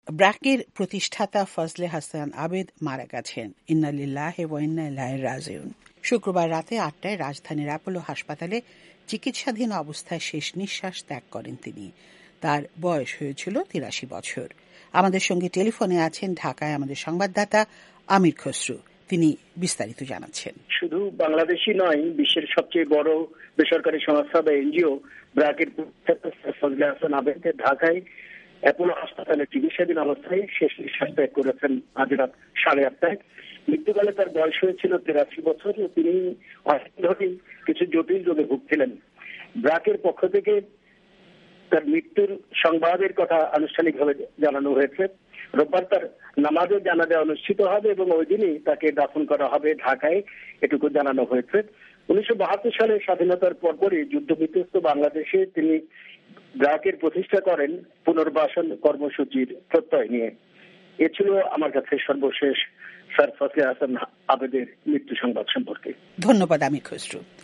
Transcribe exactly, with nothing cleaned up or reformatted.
ব্র্যাকের প্রতিষ্ঠাতা ফজলে হাসান আবেদ মারা গেছেন। ইন্না লিল্লাহি ওয়া ইন্না ইলাইহি রাজিউন। শুক্রবার রাতে আটটায় রাজধানীর অ্যাপোলো হাসপাতালে চিকিৎসাধীন অবস্থায় শেষ নিঃশ্বাস ত্যাগ করেন তিনি। তার বয়স হয়েছিল তিরাশি বছর। আমাদের সঙ্গে টেলিফোনে আছেন ঢাকায় আমাদের সংবাদদাতা আমির খসরু। তিনি বিস্তারিত জানাচ্ছেন। শুধু বাংলাদেশই নয়, বিশ্বের সবচেয়ে বড় বেসরকারি সংস্থা বা এনজিও ব্র্যাকের ফজলে হাসান আবেদ ঢাকায় অ্যাপোলো হাসপাতালে চিকিৎসাধীন অবস্থায় শেষ নিঃশ্বাস ত্যাগ করেছেন আজ রাত সাড়ে আটটায়। মৃত্যুকালে তার বয়স হয়েছিল তিরাশি বছর। তিনি ধরেই কিছু জটিল রোগে ভুগছিলেন। ব্র্যাকের পক্ষ থেকে তার মৃত্যুর সংবাদের কথা আনুষ্ঠানিকভাবে জানানো হয়েছে। রোববার তার নামাজে জানাজা অনুষ্ঠিত হবে এবং ওই দিনই তাকে দাফন করা হবে ঢাকায়, এটুকু জানানো হয়েছে। উনিশশো বাহাত্তর সালে স্বাধীনতার পরপরই যুদ্ধ বিধ্বস্ত বাংলাদেশে তিনি ব্র্যাকের প্রতিষ্ঠা করেন পুনর্বাসন কর্মসূচির প্রত্যয় নিয়ে। এ ছিল আমার কাছে সর্বশেষ স্যার ফজলে হাসান আবেদের মৃত্যু সংবাদ সম্পর্কে। ধন্যবাদ আমির খসরু।